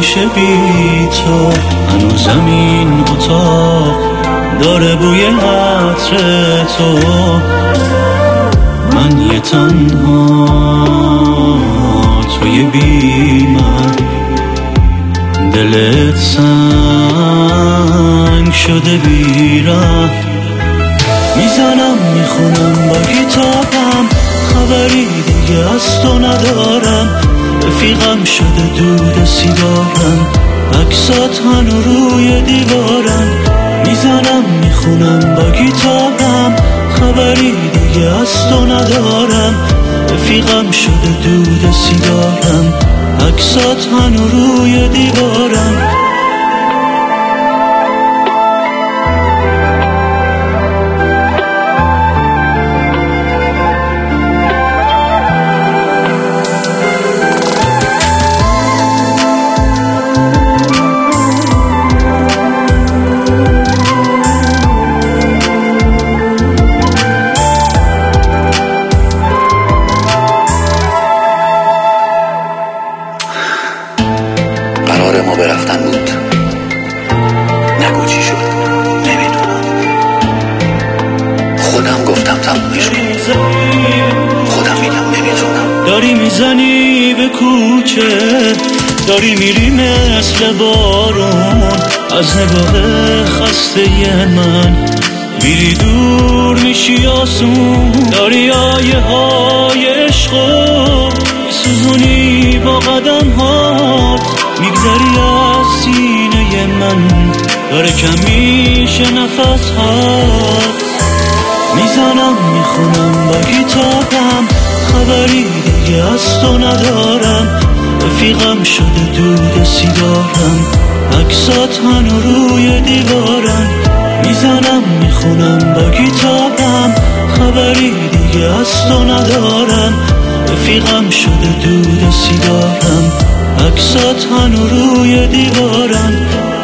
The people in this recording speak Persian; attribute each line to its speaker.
Speaker 1: میشه بی تو. هنوز زمین اتاق داره بوی عطر تو. من یه تنها توی بی من، دلت سنگ شده بیره. میزنم میخونم با کتابم، خبری دیگه از تو ندارم. رفیقم شده دود سیگارم، عکسات هنو روی دیوارم. میزنم میخونم با کتابم، خبری دیگه از تو ندارم. رفیقم شده دود سیگارم، عکسات هنو روی دیوارم.
Speaker 2: قرار ما برفتن بود، نگو چی شد، نمیدونم. خودم گفتم تمومش کن، خودم میگم نمیتونم.
Speaker 1: داری میزنی به کوچه، داری میری مثل بارون از نگاه خسته من. میری دور میشی آسون، داری آیه های عشقو میسوزونی با قدم هات. میگذری از سینه من، داره کم میشه نفس هات. میزنم میخونم با کتابم، خبری دیگه از تو ندارم. رفیقم شده دود سیگارم، عکسات هنو روی دیوارم. میزنم میخونم با کتابم، خبری دیگه از تو ندارم. رفیقم شده دود سیگارم، عکسات هنو روی دیوارم.